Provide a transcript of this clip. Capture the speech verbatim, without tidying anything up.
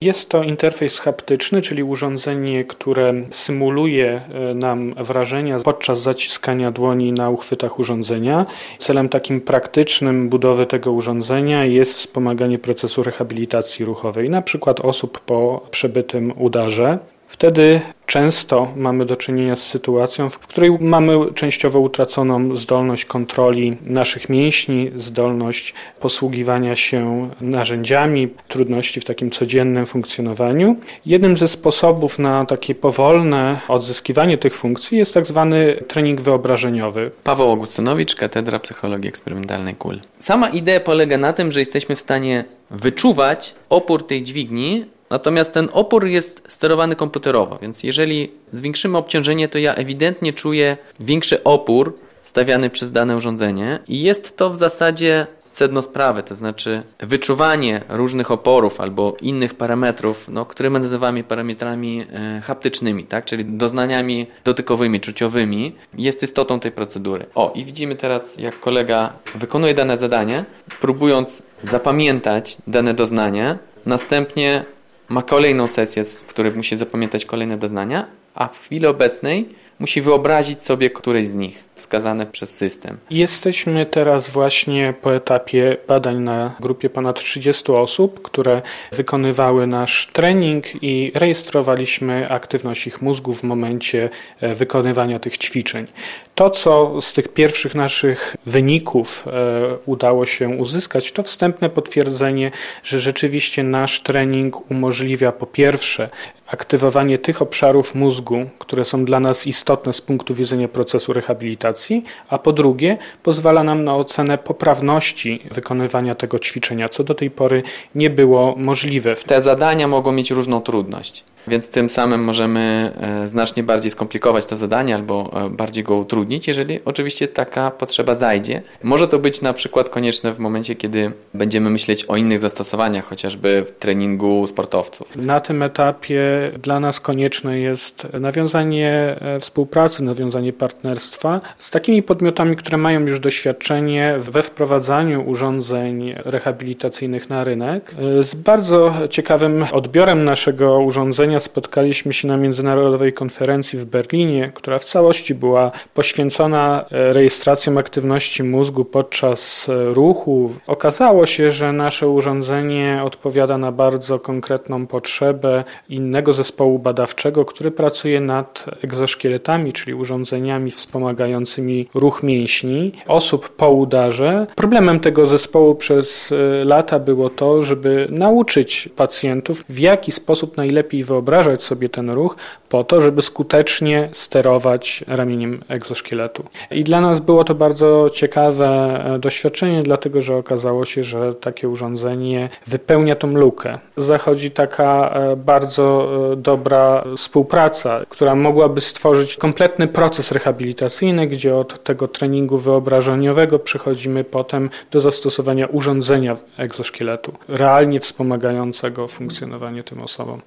Jest to interfejs haptyczny, czyli urządzenie, które symuluje nam wrażenia podczas zaciskania dłoni na uchwytach urządzenia. Celem takim praktycznym budowy tego urządzenia jest wspomaganie procesu rehabilitacji ruchowej, na przykład osób po przebytym udarze. Wtedy często mamy do czynienia z sytuacją, w której mamy częściowo utraconą zdolność kontroli naszych mięśni, zdolność posługiwania się narzędziami, trudności w takim codziennym funkcjonowaniu. Jednym ze sposobów na takie powolne odzyskiwanie tych funkcji jest tak zwany trening wyobrażeniowy. Paweł Augustynowicz, Katedra Psychologii Eksperymentalnej K U L. Sama idea polega na tym, że jesteśmy w stanie wyczuwać opór tej dźwigni. Natomiast ten opór jest sterowany komputerowo, więc jeżeli zwiększymy obciążenie, to ja ewidentnie czuję większy opór stawiany przez dane urządzenie i jest to w zasadzie sedno sprawy, to znaczy wyczuwanie różnych oporów albo innych parametrów, no, które my nazywamy parametrami e, haptycznymi, tak? Czyli doznaniami dotykowymi, czuciowymi, jest istotą tej procedury. O, i widzimy teraz, jak kolega wykonuje dane zadanie, próbując zapamiętać dane doznanie, następnie ma kolejną sesję, w której musi zapamiętać kolejne doznania, a w chwili obecnej musi wyobrazić sobie któreś z nich, wskazane przez system. Jesteśmy teraz właśnie po etapie badań na grupie ponad trzydziestu osób, które wykonywały nasz trening i rejestrowaliśmy aktywność ich mózgu w momencie wykonywania tych ćwiczeń. To, co z tych pierwszych naszych wyników udało się uzyskać, to wstępne potwierdzenie, że rzeczywiście nasz trening umożliwia po pierwsze aktywowanie tych obszarów mózgu, które są dla nas istotne z punktu widzenia procesu rehabilitacji, a po drugie pozwala nam na ocenę poprawności wykonywania tego ćwiczenia, co do tej pory nie było możliwe. Te zadania mogą mieć różną trudność, więc tym samym możemy znacznie bardziej skomplikować to zadanie albo bardziej go utrudnić, jeżeli oczywiście taka potrzeba zajdzie. Może to być na przykład konieczne w momencie, kiedy będziemy myśleć o innych zastosowaniach, chociażby w treningu sportowców. Na tym etapie dla nas konieczne jest nawiązanie współpracy, nawiązanie partnerstwa z takimi podmiotami, które mają już doświadczenie we wprowadzaniu urządzeń rehabilitacyjnych na rynek. Z bardzo ciekawym odbiorem naszego urządzenia spotkaliśmy się na międzynarodowej konferencji w Berlinie, która w całości była poświęcona rejestracjom aktywności mózgu podczas ruchu. Okazało się, że nasze urządzenie odpowiada na bardzo konkretną potrzebę innego zespołu badawczego, który pracuje nad egzoszkieletami, czyli urządzeniami wspomagającymi ruch mięśni osób po udarze. Problemem tego zespołu przez lata było to, żeby nauczyć pacjentów, w jaki sposób najlepiej wyobrażać sobie ten ruch po to, żeby skutecznie sterować ramieniem egzoszkieletu. I dla nas było to bardzo ciekawe doświadczenie, dlatego że okazało się, że takie urządzenie wypełnia tą lukę. Zachodzi taka bardzo dobra współpraca, która mogłaby stworzyć kompletny proces rehabilitacyjny, gdzie od tego treningu wyobrażeniowego przechodzimy potem do zastosowania urządzenia egzoszkieletu, realnie wspomagającego funkcjonowanie tym osobom.